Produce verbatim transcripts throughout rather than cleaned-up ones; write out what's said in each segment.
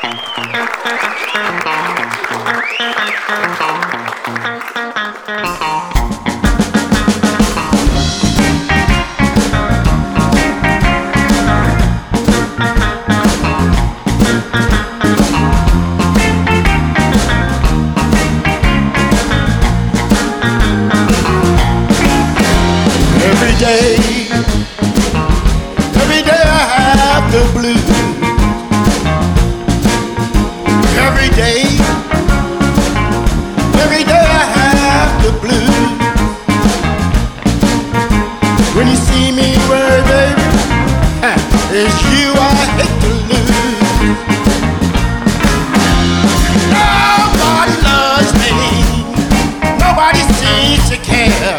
Every day, every day I have the blues. Every day, every day I have the blues. When you see me worry, baby, it's you I hate to lose. Nobody loves me, nobody seems to care.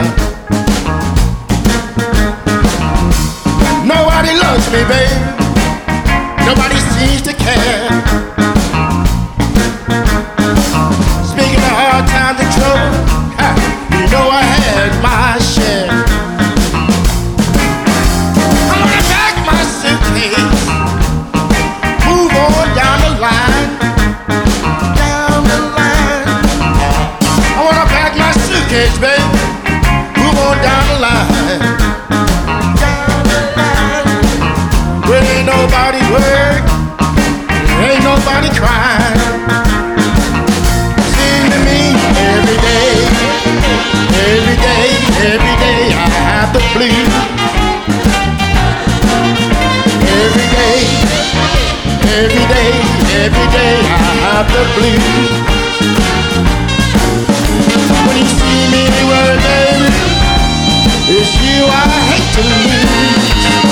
Nobody loves me, baby. Nobody seems to care. Speaking of hard times and trouble, ha, you know I had my share. I'm gonna pack my suitcase, move on down the line, down the line. I wanna pack my suitcase, baby, move on down the line. Ain't nobody work, ain't nobody crying. Sing to me every day, every day, every day I have the blues. Every day, every day, every day I have the blues. When you see me anywhere, baby, it's you I hate to lose.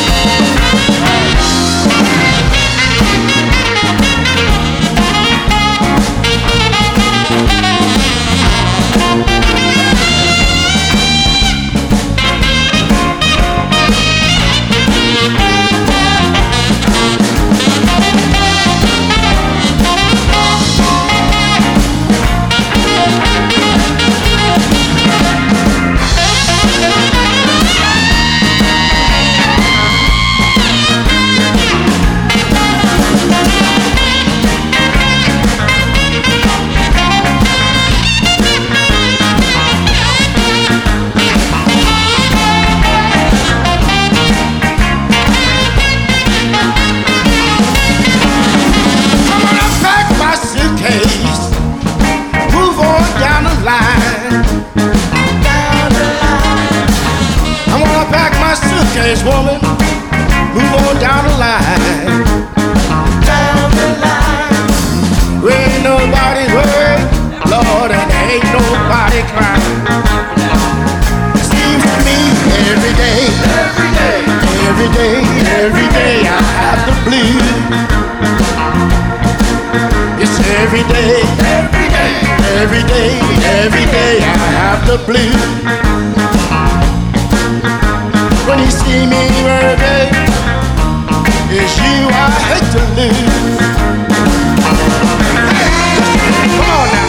Woman, move on down the line, down the line. There ain't nobody worried, Lord, and there ain't nobody crying. Seems to me every day, every day, every day, every day I have the blues. It's every day, every day, every day, every day I have the blues. When you see me, baby, it's you I hate to lose. Hey, come on now.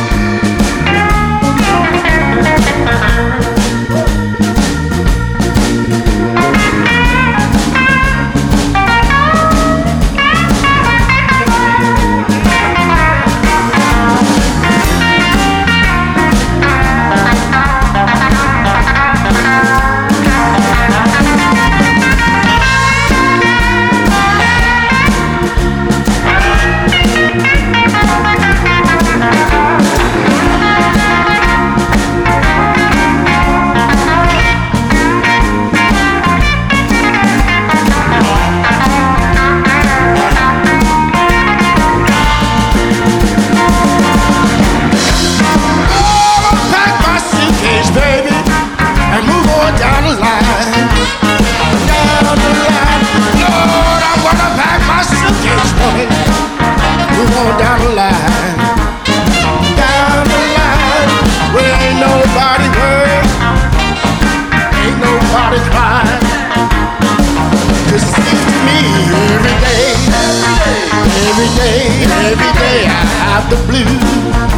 Down the line, down the line, where ain't nobody worried, ain't nobody crying. 'Cause it seems to me every day, every day, every day I have the blues.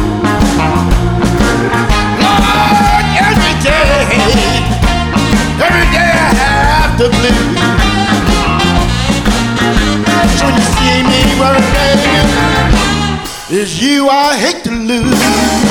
Lord, every day, every day I have the blues. So when you see me worried, baby, It's you I hate to lose.